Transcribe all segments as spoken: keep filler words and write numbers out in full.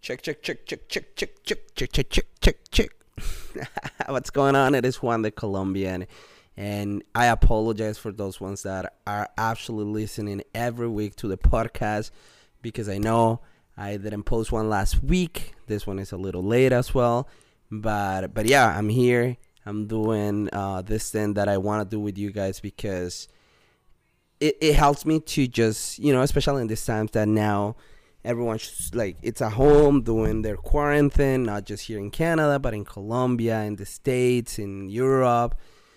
Check, check, check, check, check, check, check, check, check, check, check, check. What's going on? It is Juan the Colombian, and I apologize for those ones that are actually listening every week to the podcast because I know I didn't post one last week. This one is a little late as well, but but yeah, I'm here. I'm doing uh, this thing that I want to do with you guys because it, it helps me to just, you know, especially in these times that now everyone's like, it's at home doing their quarantine, not just here in Canada, but in Colombia, in the States, in Europe.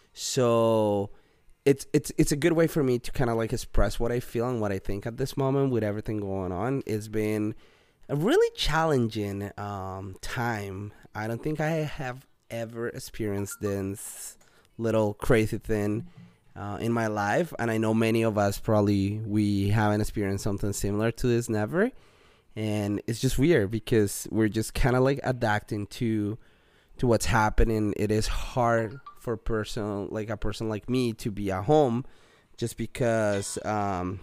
So it's it's it's a good way for me to kind of like express what I feel and what I think at this moment with everything going on. It's been a really challenging um, time. I don't think I have ever experienced this little crazy thing uh, in my life, and I know many of us probably we haven't experienced something similar to this, never. And it's just weird because we're just kind of like adapting to to what's happening. It is hard for a person like a person like me to be at home just because um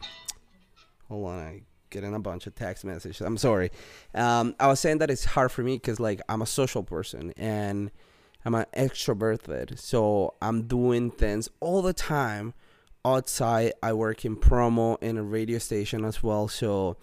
hold on, I getting a bunch of text messages. I'm sorry. um I was saying that it's hard for me because like I'm a social person and I'm an extroverted, so I'm doing things all the time outside. I work in promo in a radio station as well, so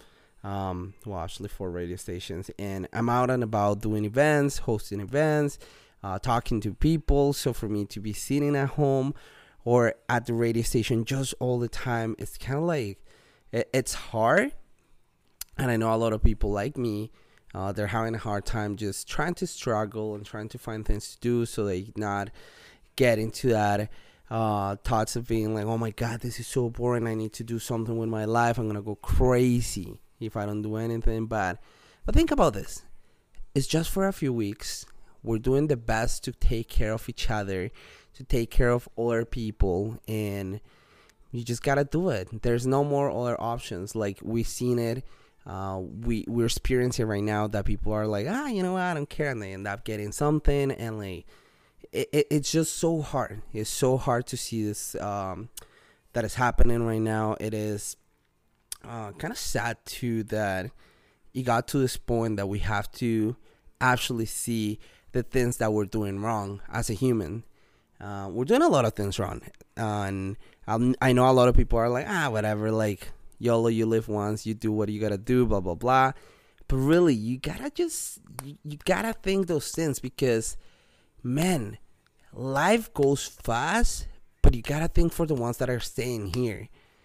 um well, actually four radio stations, and I'm out and about doing events, hosting events, uh, talking to people. So for me to be sitting at home or at the radio station just all the time, it's kind of like it, it's hard. And I know a lot of people like me, uh, they're having a hard time just trying to struggle and trying to find things to do so they not get into that uh thoughts of being like, oh my god, this is so boring, I need to do something with my life, I'm gonna go crazy if I don't do anything. But but think about this. It's just for a few weeks. We're doing the best to take care of each other, to take care of other people, and you just gotta do it. There's no more other options. Like, we've seen it. Uh, we, we're experiencing right now that people are like, ah, you know what, I don't care, and they end up getting something, and like, it, it, it's just so hard. It's so hard to see this, um, that is happening right now. It is Uh, kind of sad too that it got to this point that we have to actually see the things that we're doing wrong as a human. Uh, we're doing a lot of things wrong, uh, and I'm, I know a lot of people are like, ah, whatever, like, YOLO, you live once, you do what you gotta do, blah blah blah. But really, you gotta just you, you gotta think those things because, man, life goes fast, but you gotta think for the ones that are staying here.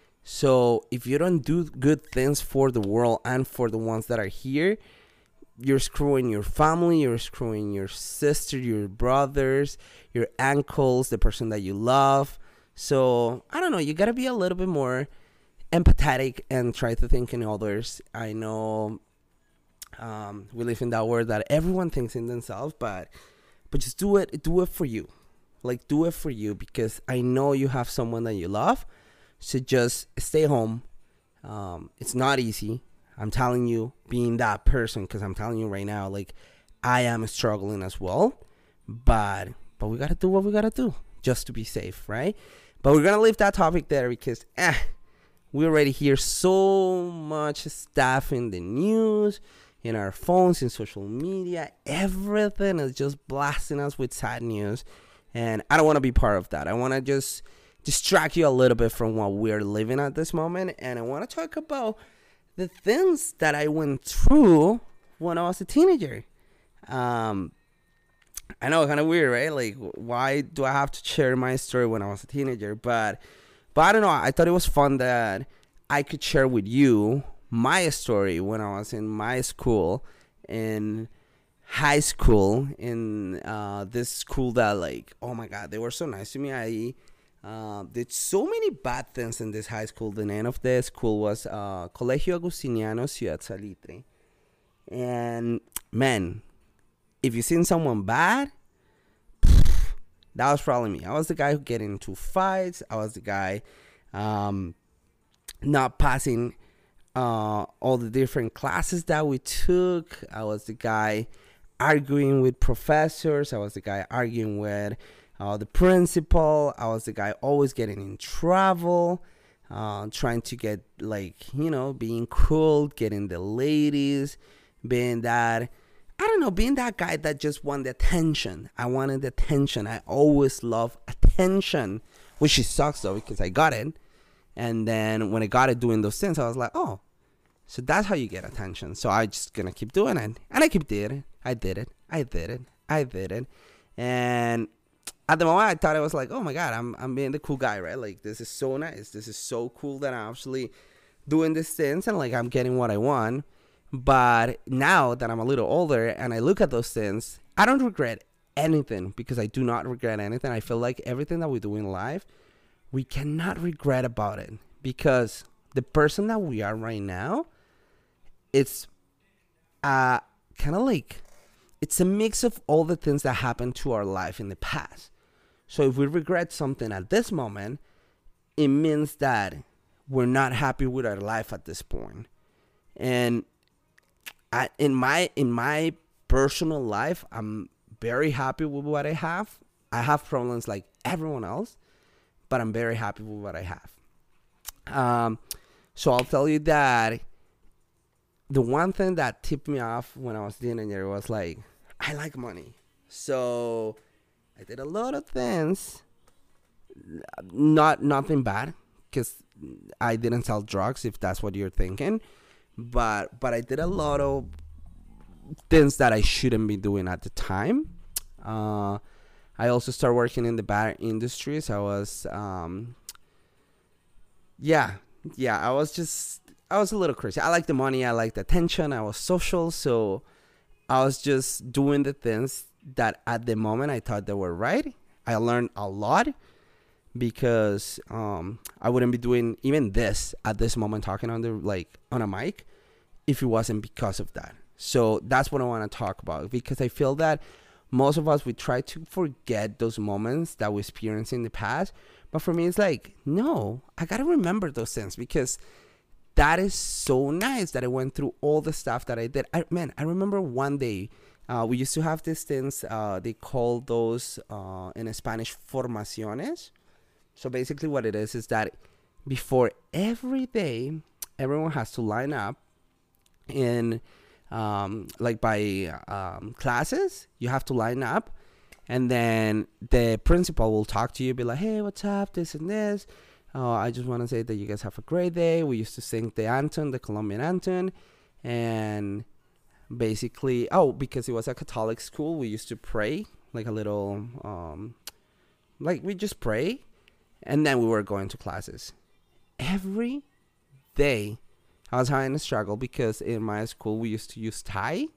So if you don't do good things for the world and for the ones that are here, you're screwing your family, you're screwing your sister, your brothers, your uncles, the person that you love. So I don't know, you gotta be a little bit more empathetic and try to think in others. I know um, we live in that world that everyone thinks in themselves, but but just do it, do it for you. Like, do it for you because I know you have someone that you love. So just stay home. Um, it's not easy. I'm telling you, being that person, because I'm telling you right now, like, I am struggling as well. But but we got to do what we got to do just to be safe, right? But we're going to leave that topic there because eh, we already hear so much stuff in the news, in our phones, in social media. Everything is just blasting us with sad news. And I don't want to be part of that. I want to just distract you a little bit from what we're living at this moment, and I want to talk about the things that I went through when I was a teenager. Um, I know, kind of weird, right? Like, why do I have to share my story when I was a teenager? But, but I don't know. I thought it was fun that I could share with you my story when I was in my school, in high school, in uh, this school that, like, oh my God, they were so nice to me. I Uh, did so many bad things in this high school. The name of the school was uh, Colegio Agustiniano Ciudad Salitre. And, man, if you've seen someone bad, pff, that was probably me. I was the guy who get into fights. I was the guy um, not passing uh, all the different classes that we took. I was the guy arguing with professors. I was the guy arguing with Uh, the principal. I was the guy always getting in trouble, uh, trying to get, like, you know, being cool, getting the ladies, being that, I don't know, being that guy that just wanted attention. I wanted attention. I always love attention, which it sucks though because I got it. And then when I got it doing those things, I was like, oh, so that's how you get attention. So I just gonna keep doing it. And I keep doing it. I did it. I did it. I did it. And at the moment I thought I was like, oh my God, I'm I'm being the cool guy, right? Like this is so nice. This is so cool that I'm actually doing these things and like I'm getting what I want. But now that I'm a little older and I look at those things, I don't regret anything because I do not regret anything. I feel like everything that we do in life, we cannot regret about it because the person that we are right now, it's uh, kind of like, it's a mix of all the things that happened to our life in the past. So if we regret something at this moment, it means that we're not happy with our life at this point. And I, in my in my personal life, I'm very happy with what I have. I have problems like everyone else, but I'm very happy with what I have. Um, so I'll tell you that the one thing that tipped me off when I was teenager was like, I like money. So I did a lot of things, not nothing bad, because I didn't sell drugs, if that's what you're thinking. But but I did a lot of things that I shouldn't be doing at the time. Uh, I also started working in the bar industry. So I was, um, yeah, yeah, I was just, I was a little crazy. I liked the money. I liked the attention. I was social. So I was just doing the things that at the moment I thought they were right. I learned a lot because um, I wouldn't be doing even this at this moment, talking on the like on a mic, if it wasn't because of that. So that's what I want to talk about, because I feel that most of us, we try to forget those moments that we experienced in the past. But for me, it's like, no, I got to remember those things because that is so nice that I went through all the stuff that I did. I, man, I remember one day uh, we used to have these things. Uh, they call those uh, in Spanish formaciones. So basically what it is is that before every day, everyone has to line up in um, like by um, classes. You have to line up, and then the principal will talk to you, be like, hey, what's up, this and this. Uh, I just want to say that you guys have a great day. We used to sing the anthem, the Colombian anthem, and basically, oh, because it was a Catholic school, we used to pray, like a little, um, like we just pray. And then we were going to classes. Every day, I was having a struggle because in my school, we used to use tie,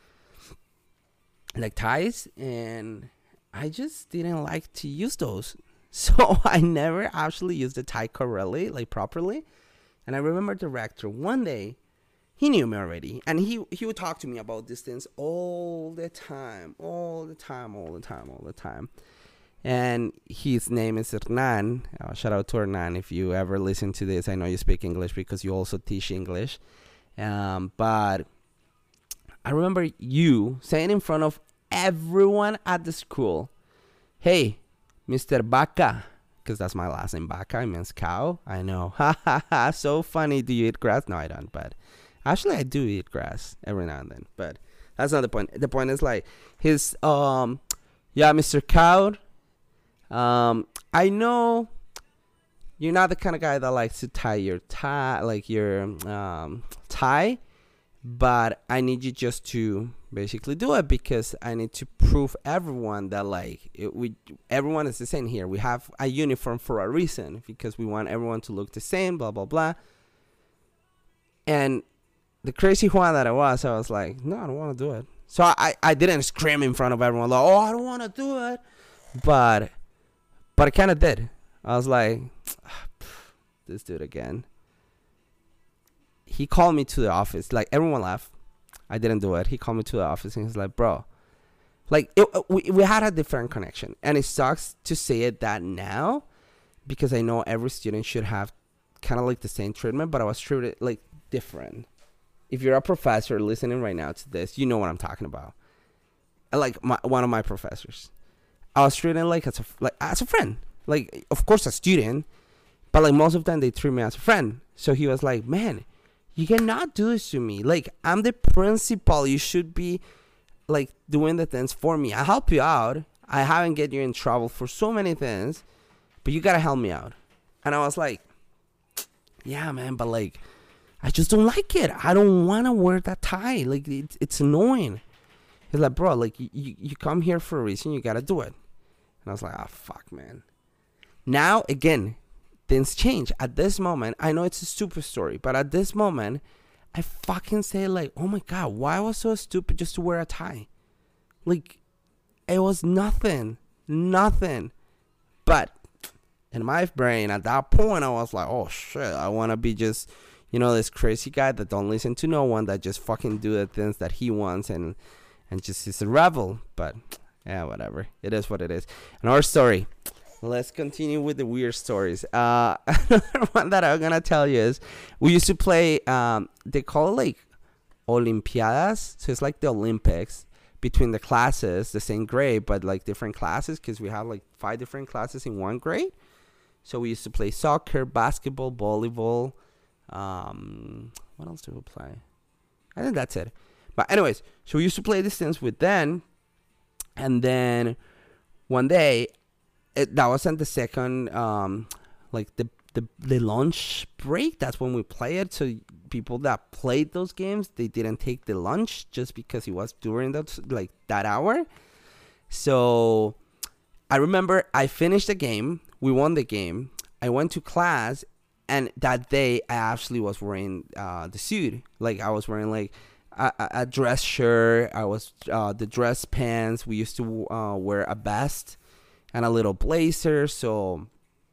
like ties, and I just didn't like to use those. So I never actually used the tie correctly, like properly. And I remember the rector one day, he knew me already. And he, he would talk to me about these things all the time, all the time, all the time, all the time. And his name is Hernan. Uh, shout out to Hernan. If you ever listen to this, I know you speak English because you also teach English. Um, but I remember you saying in front of everyone at the school, hey, Mister Baca, because that's my last name, Baca, it means cow. I know. Ha ha ha. So funny. Do you eat grass? No, I don't. But actually, I do eat grass every now and then. But that's not the point. The point is like his, um, yeah, Mister Cow. Um, I know you're not the kind of guy that likes to tie your tie, like your um, tie, but I need you just to basically do it because I need to prove everyone that like it, we everyone is the same here. We have a uniform for a reason because we want everyone to look the same. Blah blah blah. And the crazy Juan that I was, I was like, no, I don't want to do it. So I I didn't scream in front of everyone like, oh, I don't want to do it, but. But I kind of did. I was like, this dude again. He called me to the office. Like, everyone left. I didn't do it. He called me to the office, and he's like, bro. Like, it, we, we had a different connection. And it sucks to say it that now, because I know every student should have kind of like the same treatment, but I was treated, like, different. If you're a professor listening right now to this, you know what I'm talking about. Like, my, one of my professors. I was treated like as a like as a friend, like of course a student, but like most of the time they treat me as a friend. So he was like, "Man, You cannot do this to me. Like, I'm the principal. You should be, like, doing the things for me. I help you out. I haven't get you in trouble for so many things, but you gotta help me out. And I was like, yeah, man, but, like, I just don't like it. I don't want to wear that tie. Like, it, it's annoying. He's like, bro, like, you, you come here for a reason. You gotta do it. And I was like, oh, fuck, man. Now, again, things change. At this moment, I know it's a stupid story, but at this moment, I fucking say, like, oh my God, why was so stupid just to wear a tie? Like, it was nothing. Nothing. But in my brain, at that point, I was like, oh, shit, I want to be just, you know, this crazy guy that don't listen to no one, that just fucking do the things that he wants and, and just is a rebel. But, yeah, whatever. It is what it is. And our story. Let's continue with the weird stories. Uh, another one that I'm gonna tell you is we used to play. Um, they call it like Olimpiadas, so it's like the Olympics between the classes, the same grade, but like different classes because we have like five different classes in one grade. So we used to play soccer, basketball, volleyball. Um, what else do we play? I think that's it. But anyways, so we used to play these things with them, and then one day. It, that wasn't the second, um, like the, the the lunch break. That's when we play it. So people that played those games, they didn't take the lunch just because it was during that like that hour. So I remember I finished the game. We won the game. I went to class, and that day I actually was wearing uh, the suit. Like I was wearing like a, a dress shirt. I was uh, the dress pants. We used to uh, wear a vest and a little blazer. So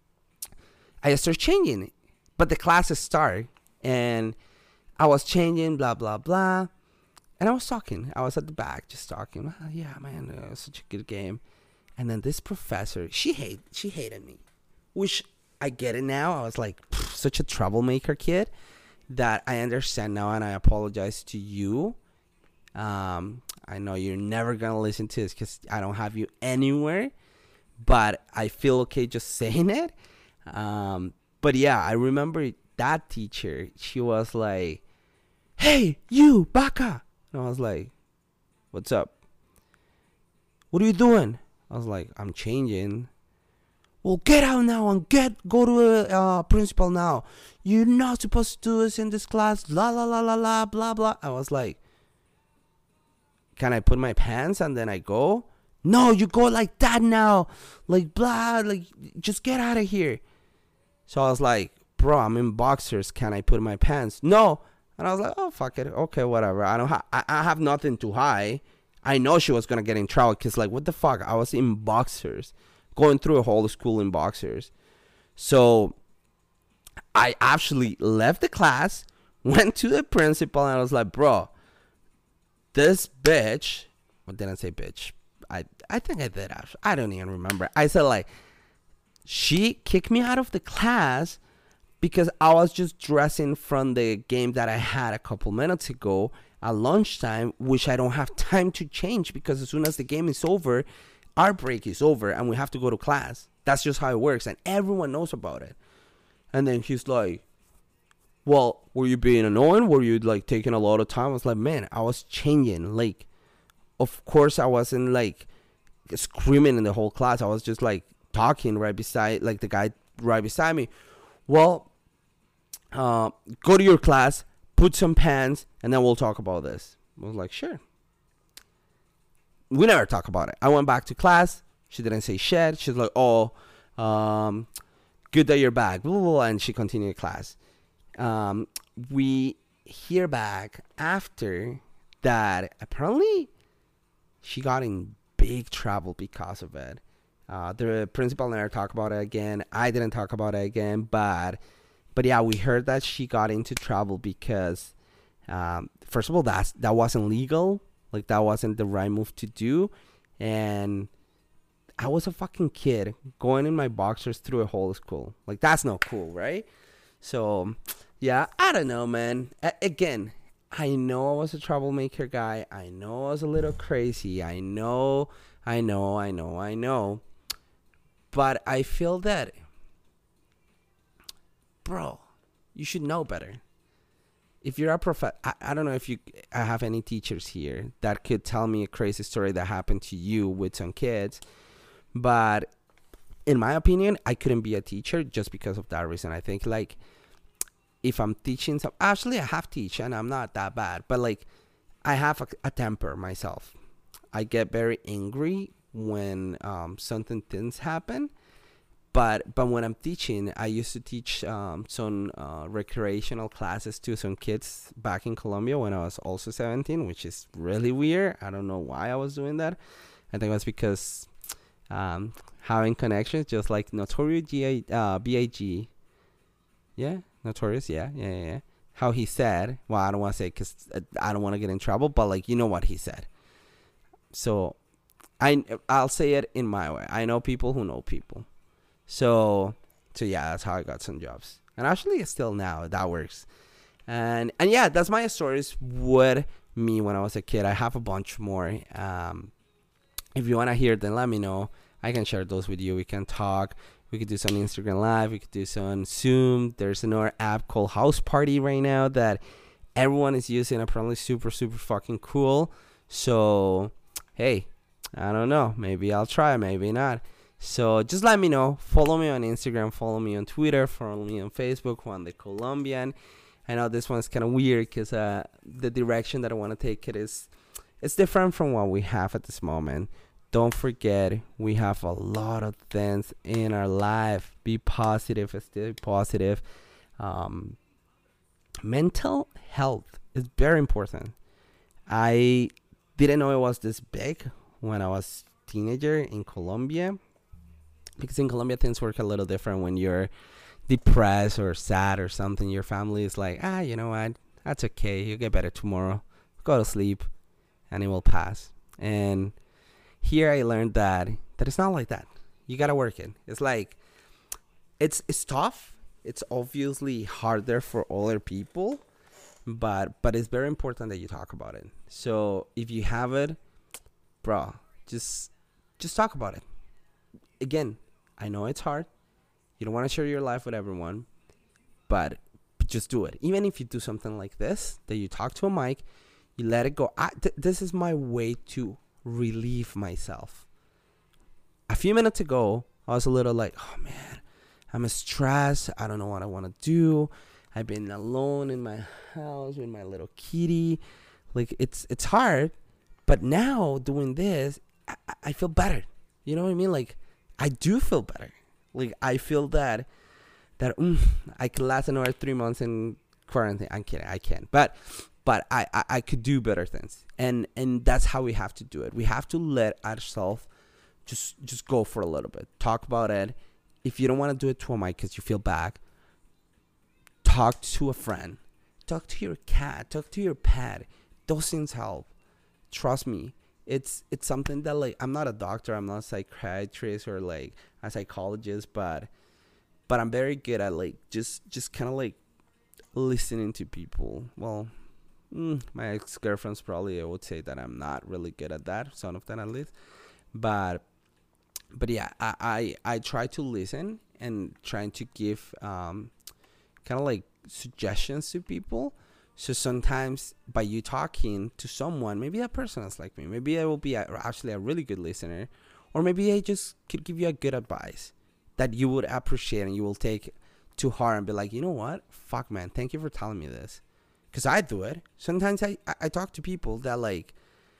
I started changing, but the classes start, and I was changing, blah blah blah, and I was talking. I was at the back just talking. Oh, yeah, man, it was such a good game. And then this professor, she hate she hated me, which I get it now. I was like such a troublemaker kid that I understand now, and I apologize to you. Um, I know you're never gonna listen to this because I don't have you anywhere. But I feel okay just saying it. Um, but yeah, I remember that teacher. She was like, hey, you, Baka. And I was like, what's up? What are you doing? I was like, I'm changing. Well, get out now and get go to a uh, principal now. You're not supposed to do this in this class. La, la, la, la, la, blah, blah. I was like, can I put my pants and then I go? No, you go like that now. Like, blah, like, just get out of here. So I was like, bro, I'm in boxers. Can I put my pants? No. And I was like, oh, fuck it. Okay, whatever. I don't ha- I, I have nothing to hide. I know she was going to get in trouble because, like, what the fuck? I was in boxers. Going through a whole school in boxers. So I actually left the class, went to the principal, and I was like, bro, this bitch. Well, didn't say bitch. I, I think I did actually. I don't even remember. I said like, she kicked me out of the class because I was just dressing from the game that I had a couple minutes ago at lunchtime, which I don't have time to change because as soon as the game is over, our break is over and we have to go to class. That's just how it works, and everyone knows about it. And then he's like, well, were you being annoying? Were you like taking a lot of time? I was like, man, I was changing. Like, of course, I wasn't like screaming in the whole class. I was just like talking right beside, like the guy right beside me. Well, uh, go to your class, put some pants, and then we'll talk about this. I was like, sure. We never talk about it. I went back to class. She didn't say shit. She's like, oh, um, good that you're back. Blah, blah, blah, and she continued class. Um, we hear back after that apparently she got in big trouble because of it. Uh, the principal never talked about it again. I didn't talk about it again. But, but yeah, we heard that she got into trouble because, um, first of all, that's, that wasn't legal. Like, that wasn't the right move to do. And I was a fucking kid going in my boxers through a whole school. Like, that's not cool, right? So, yeah, I don't know, man. A- again, I know I was a troublemaker guy. I know I was a little crazy. I know, I know, I know, I know. But I feel that, bro, you should know better. if you're a prof, I, I don't know if you I have any teachers here that could tell me a crazy story that happened to you with some kids, but in my opinion, I couldn't be a teacher just because of that reason. I think like if I'm teaching some, actually I have teach and I'm not that bad, but like I have a, a temper myself. I get very angry when um, something things happen. But but when I'm teaching, I used to teach um, some uh, recreational classes to some kids back in Colombia when I was also seventeen, which is really weird. I don't know why I was doing that. I think it was because um, having connections, just like Notorious G A, uh, B A G. Yeah, Notorious, yeah, yeah, yeah. yeah. How he said, well, I don't want to say because I don't want to get in trouble, but like, you know what he said. So I, I'll say it in my way. I know people who know people. So, so yeah, that's how I got some jobs. And actually, it's still now, that works. And, and yeah, that's my stories with me when I was a kid. I have a bunch more. Um, if you want to hear them, let me know. I can share those with you. We can talk. We could do some Instagram Live. We could do some Zoom. There's another app called House Party right now that everyone is using. Apparently super, super fucking cool. So, hey, I don't know. Maybe I'll try. Maybe not. So just let me know. Follow me on Instagram. Follow me on Twitter. Follow me on Facebook. Juan the Colombian. I know this one's kind of weird because uh, the direction that I want to take it is it's different from what we have at this moment. Don't forget, we have a lot of things in our life. Be positive. Stay positive. Um, mental health is very important. I didn't know it was this big when I was a teenager in Colombia. Because in Colombia, things work a little different when you're depressed or sad or something. Your family is like, ah, you know what? That's okay. You'll get better tomorrow. Go to sleep and it will pass. And here I learned that, that it's not like that. You got to work it. It's like, it's it's tough. It's obviously harder for other people. But, but it's very important that you talk about it. So if you have it, bro, just just talk about it. Again, I know it's hard. You don't want to share your life with everyone, but just do it. Even if you do something like this, that you talk to a mic, you let it go. I, th- this is my way to relieve myself. A few minutes ago, I was a little like, oh man, I'm stressed. I don't know what I want to do. I've been alone in my house with my little kitty. Like it's it's hard, but now doing this, I, I feel better. You know what I mean? Like I do feel better. Like I feel that that mm, I can last another three months in quarantine. I'm kidding, I can't. But but I, I, I could do better things, and and that's how we have to do it. We have to let ourselves just just go for a little bit. Talk about it. If you don't want to do it to a mic because you feel bad, talk to a friend. Talk to your cat. Talk to your pet. Those things help. Trust me. It's it's something that like I'm not a doctor, I'm not a psychiatrist or like a psychologist, but but I'm very good at like just just kind of like listening to people. Well, mm, my ex-girlfriends probably I would say that I'm not really good at that, some of them at least. But but yeah, I I, I try to listen and trying to give um kind of like suggestions to people. So sometimes by you talking to someone, maybe that person is like me. Maybe I will be a, actually a really good listener. Or maybe I just could give you a good advice that you would appreciate and you will take to heart and be like, you know what? Fuck, man. Thank you for telling me this. Because I do it. Sometimes I, I, I talk to people that like,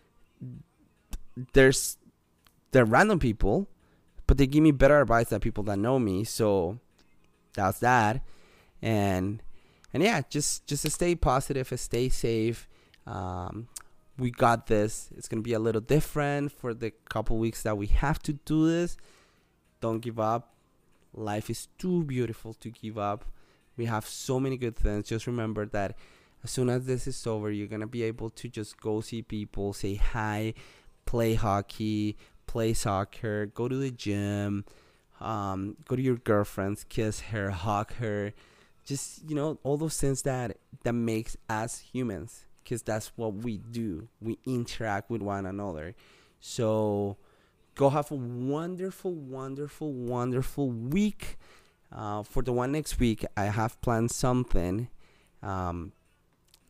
there's, they're random people, but they give me better advice than people that know me. So that's that. And... And yeah, just just to stay positive, stay safe. Um, we got this. It's going to be a little different for the couple weeks that we have to do this. Don't give up. Life is too beautiful to give up. We have so many good things. Just remember that as soon as this is over, you're going to be able to just go see people, say hi, play hockey, play soccer, go to the gym, um, go to your girlfriend's, kiss her, hug her. Just, you know, all those things that that makes us humans, because that's what we do. We interact with one another. So go have a wonderful, wonderful, wonderful week. Uh, for the one next week, I have planned something. Um,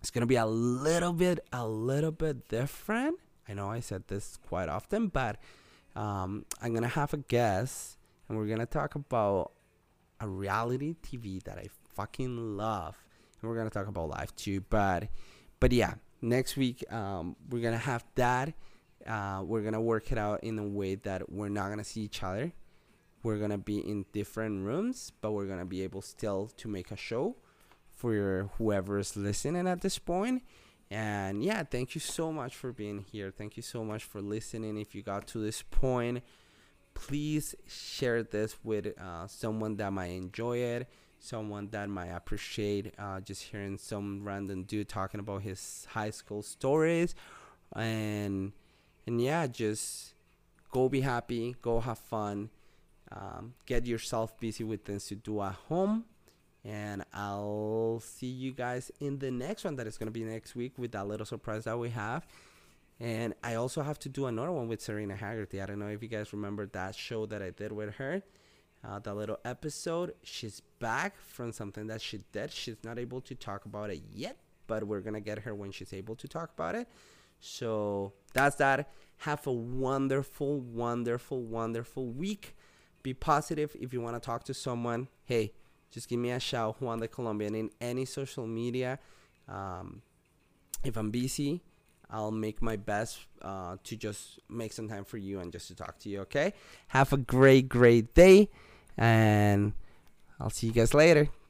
It's gonna be a little bit, a little bit different. I know I said this quite often, but um, I'm gonna have a guest, and we're gonna talk about a reality T V that I fucking love, and we're gonna talk about life too. But, but yeah, next week um, we're gonna have that. Uh, we're gonna work it out in a way that we're not gonna see each other. We're gonna be in different rooms, but we're gonna be able still to make a show for whoever's listening at this point. And yeah, thank you so much for being here. Thank you so much for listening. If you got to this point, please share this with uh, someone that might enjoy it, someone that might appreciate uh, just hearing some random dude talking about his high school stories. And and yeah, just go be happy, go have fun, um, get yourself busy with things to do at home. And I'll see you guys in the next one that is going to be next week with that little surprise that we have. And I also have to do another one with Serena Haggerty. I don't know if you guys remember that show that I did with her, uh, that little episode. She's back from something that she did. She's not able to talk about it yet, but we're going to get her when she's able to talk about it. So that's that. Have a wonderful, wonderful, wonderful week. Be positive. If you want to talk to someone, hey, just give me a shout, Juan the Colombian, in any social media. Um, if I'm busy, I'll make my best uh, to just make some time for you and just to talk to you, okay? Have a great, great day, and I'll see you guys later.